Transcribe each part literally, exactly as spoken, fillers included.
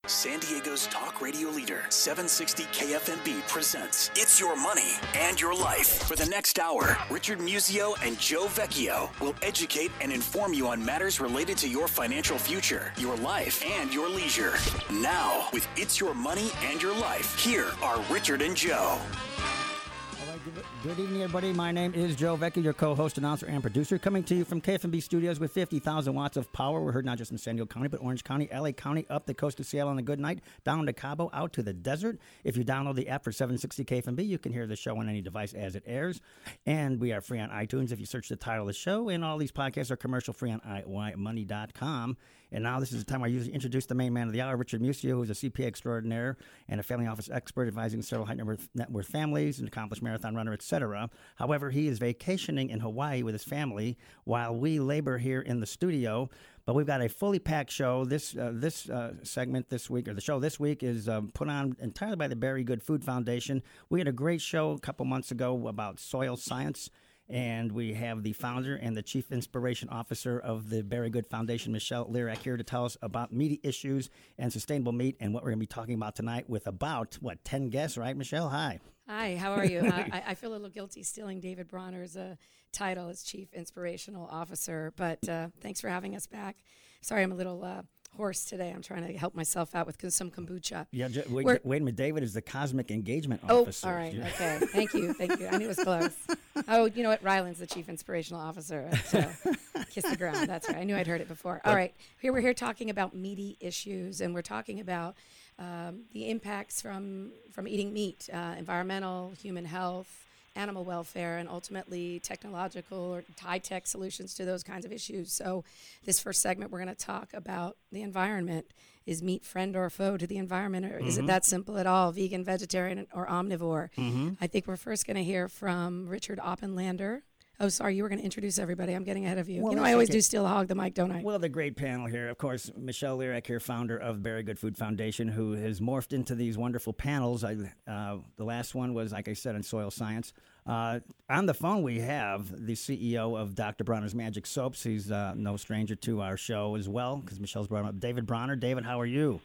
San Diego's talk radio leader, seven sixty K F M B presents It's Your Money and Your Life. For the next hour, Richard Musio and Joe Vecchio will educate and inform you on matters related to your financial future, your life, and your leisure. Now, with It's Your Money and Your Life, here are Richard and Joe. Good evening, everybody. My name is Joe Vecchio, your co-host, announcer, and producer, coming to you from K F M B Studios with fifty thousand watts of power. We're heard not just in San Diego County, but Orange County, L A County, up the coast of Seattle on a good night, down to Cabo, out to the desert. If you download the app for seven sixty K F M B, you can hear the show on any device as it airs. And we are free on iTunes if you search the title of the show. And all these podcasts are commercial-free on I Y money dot com. And now this is the time I usually introduce the main man of the hour, Richard Musio, who is a C P A extraordinaire and a family office expert advising several high net worth, net worth families, an accomplished marathon runner, et cetera. However, he is vacationing in Hawaii with his family while we labor here in the studio. But we've got a fully packed show. This uh, this uh, segment this week, or the show this week, is um, put on entirely by the Very Good Food Foundation. We had a great show a couple months ago about soil science. And we have the founder and the chief inspiration officer of the Very Good Foundation, Michelle Lyrak, here to tell us about meaty issues and sustainable meat and what we're going to be talking about tonight with about, what, ten guests, right, Michelle? Hi. Hi, how are you? I, I feel a little guilty stealing David Bronner's uh, title as chief inspirational officer, but uh, thanks for having us back. Sorry, I'm a little... Uh, horse today. I'm trying to help myself out with some kombucha. Yeah, j- wait, wait a minute. David is the cosmic engagement oh, officer. Oh, all right. Yeah. Okay. Thank you. Thank you. I knew it was close. Oh, you know what? Ryland's the chief inspirational officer at uh, Kiss the Ground. That's right. I knew I'd heard it before. All right. Here we're here talking about meaty issues, and we're talking about um, the impacts from from eating meat, uh, environmental, human health, animal welfare, and ultimately technological or high-tech solutions to those kinds of issues. So this first segment, we're going to talk about the environment. Is meat friend or foe to the environment, or mm-hmm. is it that simple at all, vegan, vegetarian, or omnivore? Mm-hmm. I think we're first going to hear from Richard Oppenlander. Oh, sorry, you were going to introduce everybody. I'm getting ahead of you. Well, you know, I always okay. do steal hog the mic, don't I? Well, the great panel here, of course, Michelle Lyrak here, founder of Very Good Food Foundation, who has morphed into these wonderful panels. I, uh, the last one was, like I said, on soil science. Uh, on the phone, we have the C E O of Doctor Bronner's Magic Soaps. He's uh, no stranger to our show as well, because Michelle's brought him up. David Bronner. David, how are you?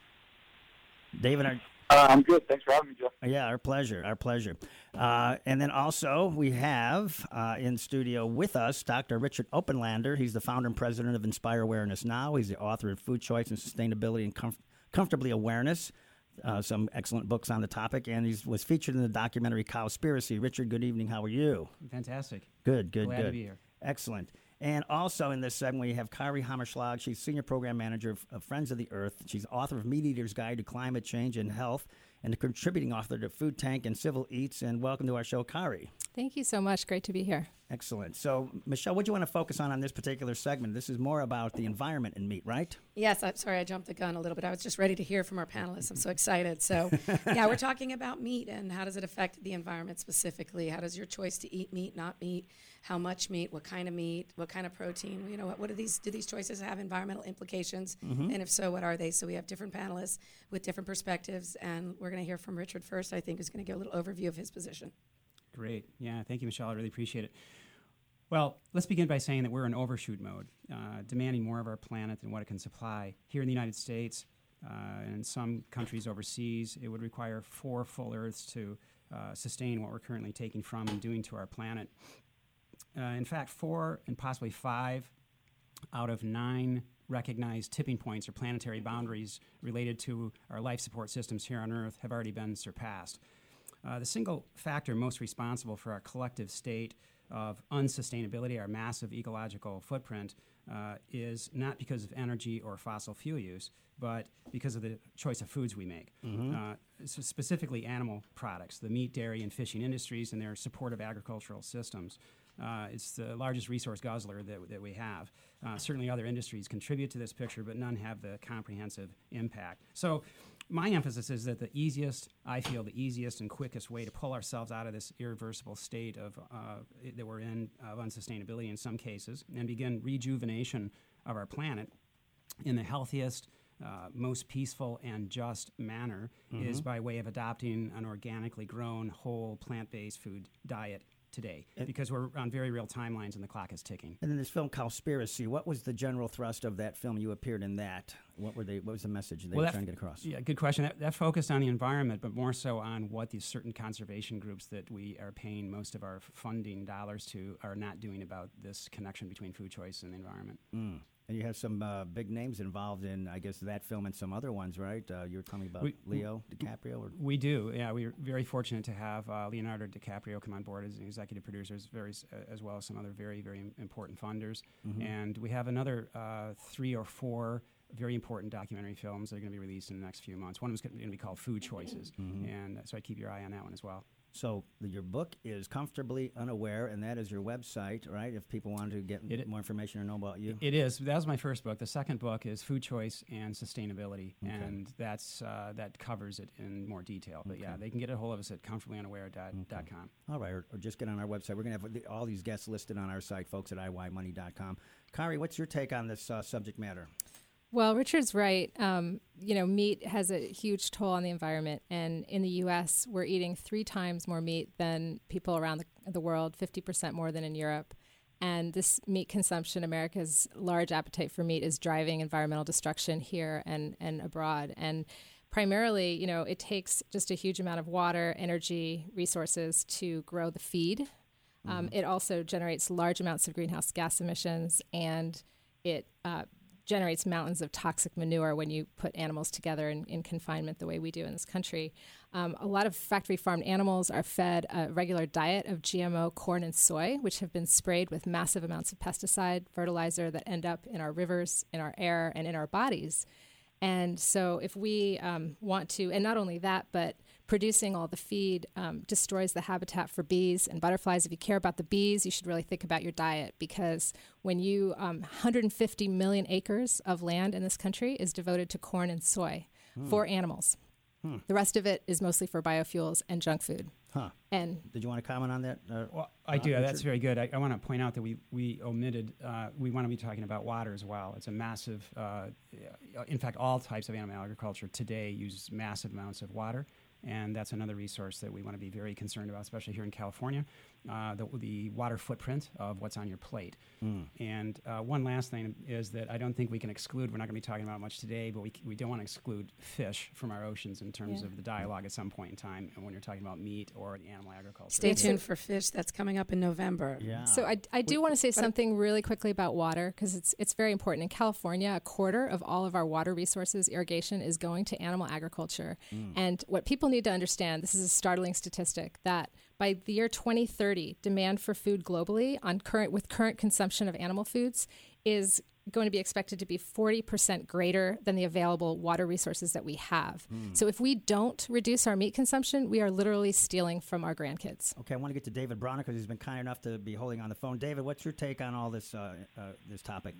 David, are... Uh, I'm good. Thanks for having me, Joe. Yeah, our pleasure. Our pleasure. Uh, and then also we have uh, in studio with us Doctor Richard Oppenlander. He's the founder and president of Inspire Awareness Now. He's the author of Food Choice and Sustainability and Comf- Comfortably Awareness. Uh, some excellent books on the topic, and he was featured in the documentary Cowspiracy. Richard, good evening. How are you? Fantastic. Good, good, Glad good. to be here. Excellent. And also in this segment, we have Kari Hammerschlag. She's Senior Program Manager of, of Friends of the Earth. She's author of Meat Eater's Guide to Climate Change and Health, and a contributing author to Food Tank and Civil Eats. And welcome to our show, Kari. Thank you so much. Great to be here. Excellent. So, Michelle, what do you want to focus on on this particular segment? This is more about the environment in meat, right? Yes. I'm sorry, I jumped the gun a little bit. I was just ready to hear from our panelists. I'm so excited. So, yeah, we're talking about meat and how does it affect the environment specifically? How does your choice to eat meat, not meat, how much meat, what kind of meat, what kind of protein, you know, what, what do these do these choices have environmental implications? Mm-hmm. And if so, what are they? So we have different panelists with different perspectives, and we're going to hear from Richard first, I think, who's going to give a little overview of his position. Great. Yeah, thank you, Michelle. I really appreciate it. Well, let's begin by saying that we're in overshoot mode, uh, demanding more of our planet than what it can supply. Here in the United States uh, and in some countries overseas, it would require four full Earths to uh, sustain what we're currently taking from and doing to our planet. Uh, in fact, four and possibly five out of nine recognized tipping points or planetary boundaries related to our life support systems here on Earth have already been surpassed. Uh, the single factor most responsible for our collective state of unsustainability, our massive ecological footprint, uh, is not because of energy or fossil fuel use, but because of the choice of foods we make. Mm-hmm. Uh, so specifically animal products, the meat, dairy, and fishing industries and their supportive agricultural systems. Uh, it's the largest resource guzzler that, that we have. Uh, certainly other industries contribute to this picture, but none have the comprehensive impact. So my emphasis is that the easiest, I feel, the easiest and quickest way to pull ourselves out of this irreversible state of uh, that we're in of unsustainability in some cases and begin rejuvenation of our planet in the healthiest, uh, most peaceful and just manner mm-hmm. is by way of adopting an organically grown, whole, plant-based food diet today because we're on very real timelines and the clock is ticking. And then this film, Cowspiracy, what was the general thrust of that film? You appeared in that. What were they? What was the message they well, were trying to get across? Yeah, good question. That, that focused on the environment, but more so on what these certain conservation groups that we are paying most of our funding dollars to are not doing about this connection between food choice and the environment. Mm. And you have some uh, big names involved in, I guess, that film and some other ones, right? Uh, you were telling me about we, Leo DiCaprio? Or? We do, yeah. We're very fortunate to have uh, Leonardo DiCaprio come on board as an executive producer, as, very, uh, as well as some other very, very important funders. Mm-hmm. And we have another uh, three or four very important documentary films that are going to be released in the next few months. One of them is going to be called Food Choices, mm-hmm. and uh, so I keep your eye on that one as well. So the, your book is Comfortably Unaware, and that is your website, right? If people wanted to get it, more information or know about you. It is. That was my first book. The second book is Food Choice and Sustainability, okay. and that's uh, that covers it in more detail. But okay. yeah, they can get a hold of us at comfortably unaware dot com. Okay. All right, or, or just get on our website. We're going to have the, all these guests listed on our site, folks, at i y money dot com. Kari, what's your take on this uh, subject matter? Well, Richard's right. Um, you know, meat has a huge toll on the environment. And in the U S, we're eating three times more meat than people around the, the world, fifty percent more than in Europe. And this meat consumption, America's large appetite for meat, is driving environmental destruction here and, and abroad. And primarily, you know, it takes just a huge amount of water, energy, resources to grow the feed. Mm-hmm. Um, it also generates large amounts of greenhouse gas emissions, and it uh, generates mountains of toxic manure when you put animals together in, in confinement the way we do in this country. Um, a lot of factory farmed animals are fed a regular diet of G M O corn and soy, which have been sprayed with massive amounts of pesticide, fertilizer that end up in our rivers, in our air, and in our bodies. And so if we um, want to, and not only that, but producing all the feed um, destroys the habitat for bees and butterflies. If you care about the bees, you should really think about your diet, because when you, um, one hundred fifty million acres of land in this country is devoted to corn and soy hmm. for animals. Hmm. The rest of it is mostly for biofuels and junk food. Huh. And did you want to comment on that? Uh, well, I do. Uh, that's very good. I, I want to point out that we we omitted. Uh, we want to be talking about water as well. It's a massive. Uh, in fact, all types of animal agriculture today use massive amounts of water, and that's another resource that we want to be very concerned about, especially here in California. Uh, the, the water footprint of what's on your plate. Mm. And uh, one last thing is that I don't think we can exclude, we're not going to be talking about it much today, but we, we don't want to exclude fish from our oceans in terms yeah. of the dialogue at some point in time, and when you're talking about meat or animal agriculture. Stay tuned for fish. That's coming up in November. Yeah. So I, I do want to say something really quickly about water, because it's, it's very important. In California, a quarter of all of our water resources, irrigation, is going to animal agriculture. Mm. And what people need to understand, this is a startling statistic, that by the year twenty thirty, demand for food globally on current with current consumption of animal foods is going to be expected to be forty percent greater than the available water resources that we have. Mm. So if we don't reduce our meat consumption, we are literally stealing from our grandkids. Okay, I want to get to David Browner because he's been kind enough to be holding on the phone. David, what's your take on all this uh, uh, this topic?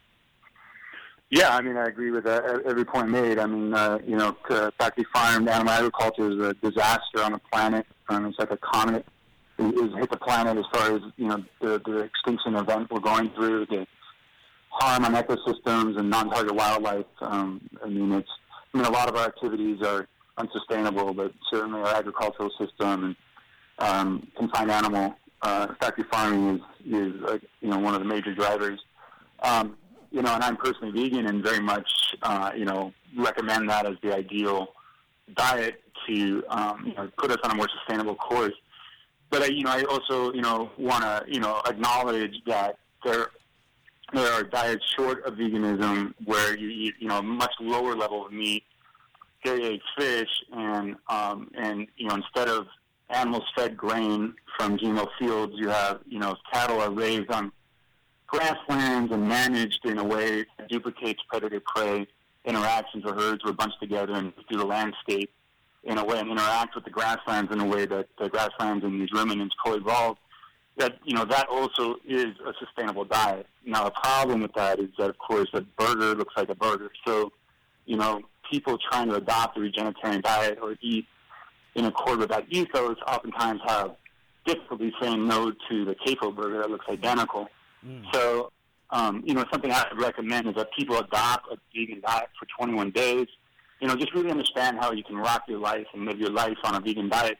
Yeah, I mean, I agree with uh, every point made. I mean, uh, you know, factory farmed animal agriculture is a disaster on the planet. Um, it's like a comet. It, it's hit the planet as far as, you know, the, the extinction event we're going through, the harm on ecosystems and non-target wildlife. Um, I mean, it's, I mean, a lot of our activities are unsustainable, but certainly our agricultural system and um, confined animal uh, factory farming is, is uh, you know, one of the major drivers. Um, You know, and I'm personally vegan and very much, uh, you know, recommend that as the ideal diet to, um, you know, put us on a more sustainable course. But, I, you know, I also, you know, want to, you know, acknowledge that there there are diets short of veganism where you eat, you know, a much lower level of meat, dairy, fish, and, um, and you know, instead of animals fed grain from G M O fields, you have, you know, cattle are raised on grasslands and managed in a way that duplicates predator-prey interactions, or herds were bunched together and through the landscape in a way and interact with the grasslands in a way that the grasslands and these ruminants co-evolve. That, you know, that also is a sustainable diet. Now, the problem with that is that, of course, a burger looks like a burger. So, you know, people trying to adopt a regenerative diet or eat in accord with that ethos oftentimes have difficulty saying no to the K-F O burger that looks identical. Mm. So, um, you know, something I would recommend is that people adopt a vegan diet for twenty-one days. You know, just really understand how you can rock your life and live your life on a vegan diet.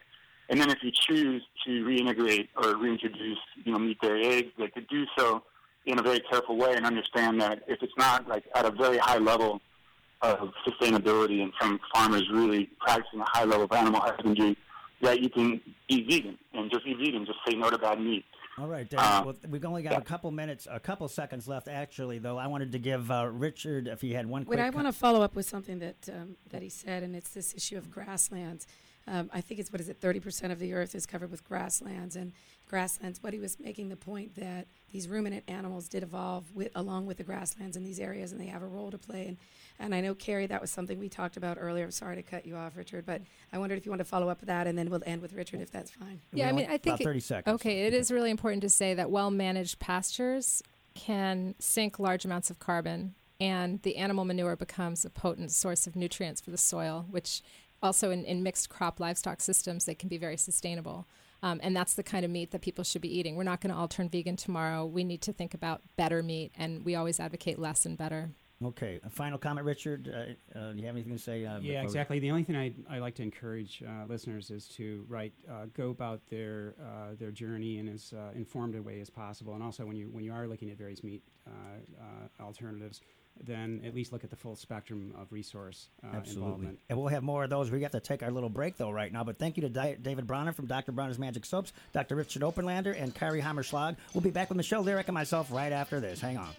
And then if you choose to reintegrate or reintroduce, you know, meat, dairy, eggs, like to do so in a very careful way and understand that if it's not like at a very high level of sustainability and from farmers really practicing a high level of animal husbandry, that you can be vegan and just be vegan, just say no to bad meat. All right, Dave. Uh, well, we've only got yeah. a couple minutes, a couple seconds left, actually, though. I wanted to give uh, Richard, if he had one quick... Wait, I want to follow up with something that um, that he said, and it's this issue of grasslands. Um, I think it's, what is it, thirty percent of the earth is covered with grasslands, and grasslands, but he was making the point that these ruminant animals did evolve with, along with the grasslands in these areas, and they have a role to play. And, and I know, Carrie, that was something we talked about earlier. I'm sorry to cut you off, Richard, but I wondered if you want to follow up with that, and then we'll end with Richard, if that's fine. We Yeah, I only- mean, I think about it- thirty seconds. Okay, it is really important to say that well-managed pastures can sink large amounts of carbon, and the animal manure becomes a potent source of nutrients for the soil, which also in, in mixed crop livestock systems, they can be very sustainable. Um, and that's the kind of meat that people should be eating. We're not going to all turn vegan tomorrow. We need to think about better meat, and we always advocate less and better. Okay, a final comment, Richard. Uh, uh, do you have anything to say? Uh, Yeah, before we- exactly. The only thing I I like to encourage uh, listeners is to right uh, go about their uh, their journey in as uh, informed a way as possible, and also when you when you are looking at various meat uh, uh, alternatives, then at least look at the full spectrum of resource uh, Absolutely. involvement. And we'll have more of those. We have to take our little break, though, right now. But thank you to Di- David Bronner from Doctor Bronner's Magic Soaps, Doctor Richard Oberlander, and Carrie Hammerschlag. We'll be back with Michelle Lyric and myself right after this. Hang on.